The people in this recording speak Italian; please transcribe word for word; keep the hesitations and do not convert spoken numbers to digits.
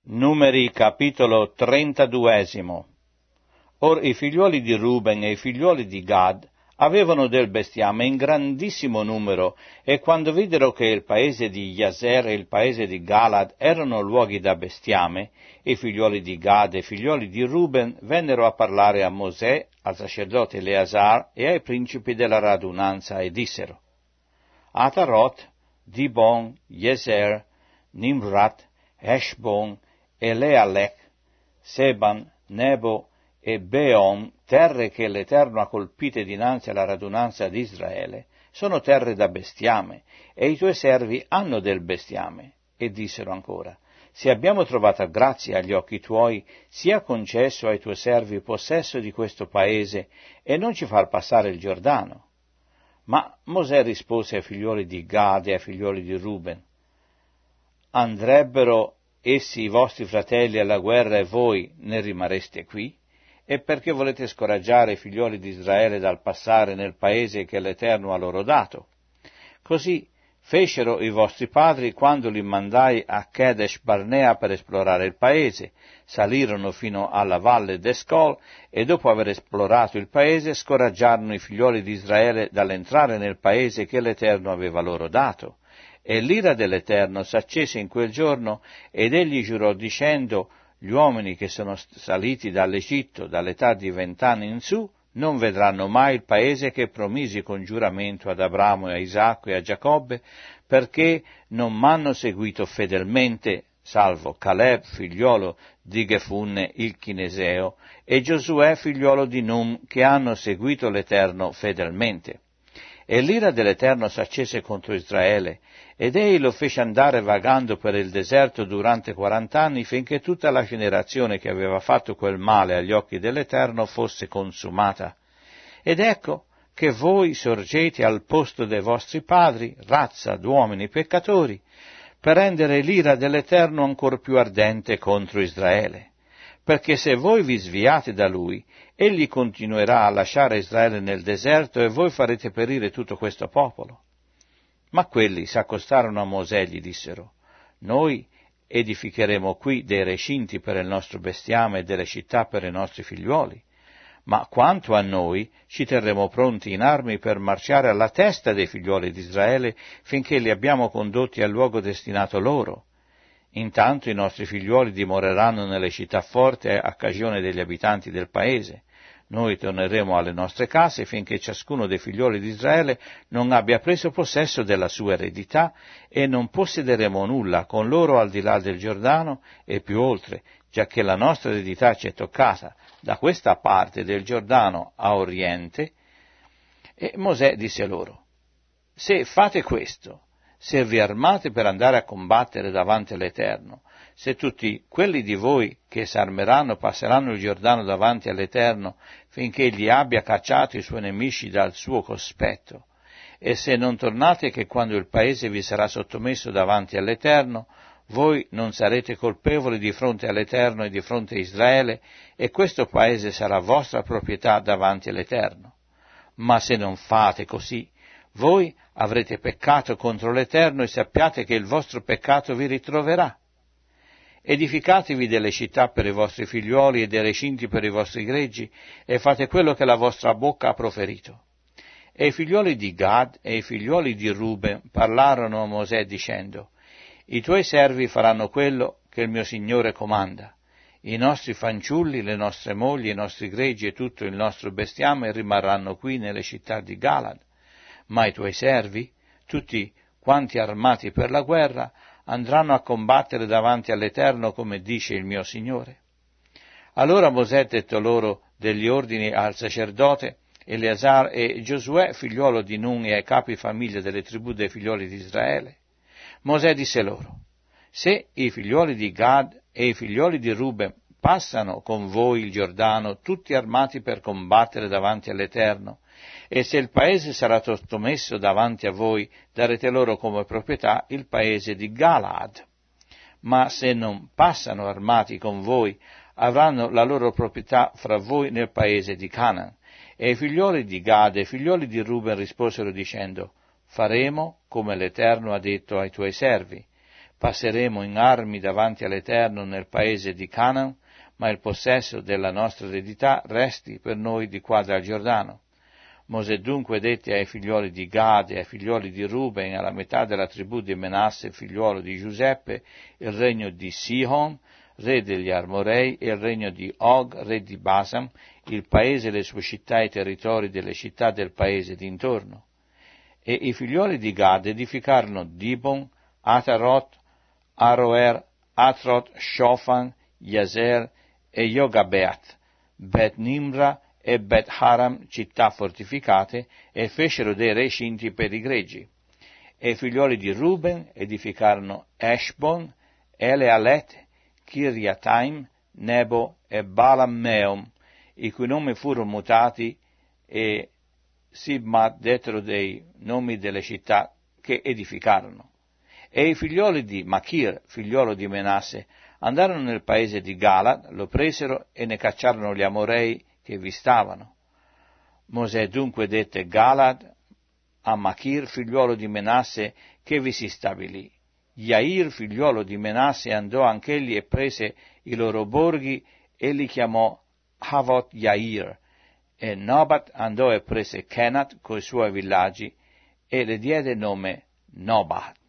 Numeri capitolo trentaduesimo. Or i figliuoli di Ruben e i figliuoli di Gad avevano del bestiame in grandissimo numero, e quando videro che il paese di Jazer e il paese di Galad erano luoghi da bestiame, i figliuoli di Gad e i figliuoli di Ruben vennero a parlare a Mosè, al sacerdote Eleazar e ai principi della radunanza, e dissero: Atarot, Dibon, Jezer, Nimrat, Heshbon, Elealech, Seban, Nebo e Beon, terre che l'Eterno ha colpite dinanzi alla radunanza di Israele, sono terre da bestiame, e i tuoi servi hanno del bestiame. E dissero ancora: se abbiamo trovato grazia agli occhi tuoi, sia concesso ai tuoi servi possesso di questo paese, e non ci far passare il Giordano. Ma Mosè rispose ai figlioli di Gad e ai figlioli di Ruben: andrebbero essi i vostri fratelli alla guerra e voi ne rimarreste qui? E perché volete scoraggiare i figlioli di Israele dal passare nel paese che l'Eterno ha loro dato? Così fecero i vostri padri quando li mandai a Kadesh Barnea per esplorare il paese. Salirono fino alla valle d'Escol e dopo aver esplorato il paese scoraggiarono i figlioli di Israele dall'entrare nel paese che l'Eterno aveva loro dato. E l'ira dell'Eterno s'accese in quel giorno, ed egli giurò dicendo: gli uomini che sono saliti dall'Egitto dall'età di vent'anni in su non vedranno mai il paese che promisi con giuramento ad Abramo e a Isacco e a Giacobbe, perché non m'hanno seguito fedelmente, salvo Caleb, figliolo di Gefunne il Chineseo, e Giosuè, figliolo di Num, che hanno seguito l'Eterno fedelmente. E l'ira dell'Eterno s'accese contro Israele, ed egli lo fece andare vagando per il deserto durante quarant'anni, finché tutta la generazione che aveva fatto quel male agli occhi dell'Eterno fosse consumata. Ed ecco che voi sorgete al posto dei vostri padri, razza d'uomini peccatori, per rendere l'ira dell'Eterno ancor più ardente contro Israele. Perché se voi vi sviate da lui, egli continuerà a lasciare Israele nel deserto e voi farete perire tutto questo popolo. Ma quelli s'accostarono a Mosè e gli dissero: noi edificheremo qui dei recinti per il nostro bestiame e delle città per i nostri figliuoli, ma quanto a noi ci terremo pronti in armi per marciare alla testa dei figliuoli di Israele finché li abbiamo condotti al luogo destinato loro. Intanto i nostri figliuoli dimoreranno nelle città forti a cagione degli abitanti del paese. Noi torneremo alle nostre case finché ciascuno dei figlioli di Israele non abbia preso possesso della sua eredità, e non possederemo nulla con loro al di là del Giordano e più oltre, giacché la nostra eredità ci è toccata da questa parte del Giordano a oriente. E Mosè disse loro: se fate questo, se vi armate per andare a combattere davanti all'Eterno, se tutti quelli di voi che s'armeranno passeranno il Giordano davanti all'Eterno finché egli abbia cacciato i suoi nemici dal suo cospetto, e se non tornate che quando il paese vi sarà sottomesso davanti all'Eterno, voi non sarete colpevoli di fronte all'Eterno e di fronte a Israele, e questo paese sarà vostra proprietà davanti all'Eterno. Ma se non fate così, voi avrete peccato contro l'Eterno, e sappiate che il vostro peccato vi ritroverà. Edificatevi delle città per i vostri figliuoli e dei recinti per i vostri greggi, e fate quello che la vostra bocca ha proferito. E i figliuoli di Gad e i figliuoli di Ruben parlarono a Mosè dicendo: i tuoi servi faranno quello che il mio Signore comanda. I nostri fanciulli, le nostre mogli, i nostri greggi e tutto il nostro bestiame rimarranno qui nelle città di Galad. Ma i tuoi servi, tutti quanti armati per la guerra, andranno a combattere davanti all'Eterno, come dice il mio Signore. Allora Mosè dette loro degli ordini al sacerdote Eleazar e Giosuè, figliuolo di Nun, e ai capi famiglia delle tribù dei figlioli di Israele. Mosè disse loro: se i figlioli di Gad e i figlioli di Ruben passano con voi il Giordano, tutti armati per combattere davanti all'Eterno, e se il paese sarà sottomesso davanti a voi, darete loro come proprietà il paese di Galaad. Ma se non passano armati con voi, avranno la loro proprietà fra voi nel paese di Canaan. E i figlioli di Gad e i figlioli di Ruben risposero dicendo: faremo come l'Eterno ha detto ai tuoi servi, passeremo in armi davanti all'Eterno nel paese di Canaan, ma il possesso della nostra eredità resti per noi di qua dal Giordano. Mosè dunque dette ai figlioli di Gad e ai figlioli di Ruben, alla metà della tribù di Menasse, figliuolo di Giuseppe, il regno di Sihon, re degli Armorei, e il regno di Og, re di Basam, il paese, le sue città e i territori delle città del paese d'intorno. E i figlioli di Gad edificarono Dibon, Atarot, Aroer, Atrot, Shofan, Yazer e Yogabeat, Bet Nimra e Bet Haram, città fortificate, e fecero dei recinti per i greggi. E i figlioli di Ruben edificarono Eshbon, Elealet, Kiriataim, Nebo e Balam-meom, i cui nomi furono mutati, e Sibmat dettero dei nomi delle città che edificarono. E i figlioli di Machir, figliolo di Menasse, andarono nel paese di Galad, lo presero e ne cacciarono gli Amorei che vi stavano. Mosè dunque dette Galad a Machir, figliuolo di Menasse, che vi si stabilì. Jair, figliuolo di Menasse, andò anch'egli e prese i loro borghi e li chiamò Havot Jair, e Nobat andò e prese Kenat coi suoi villaggi e le diede nome Nobat.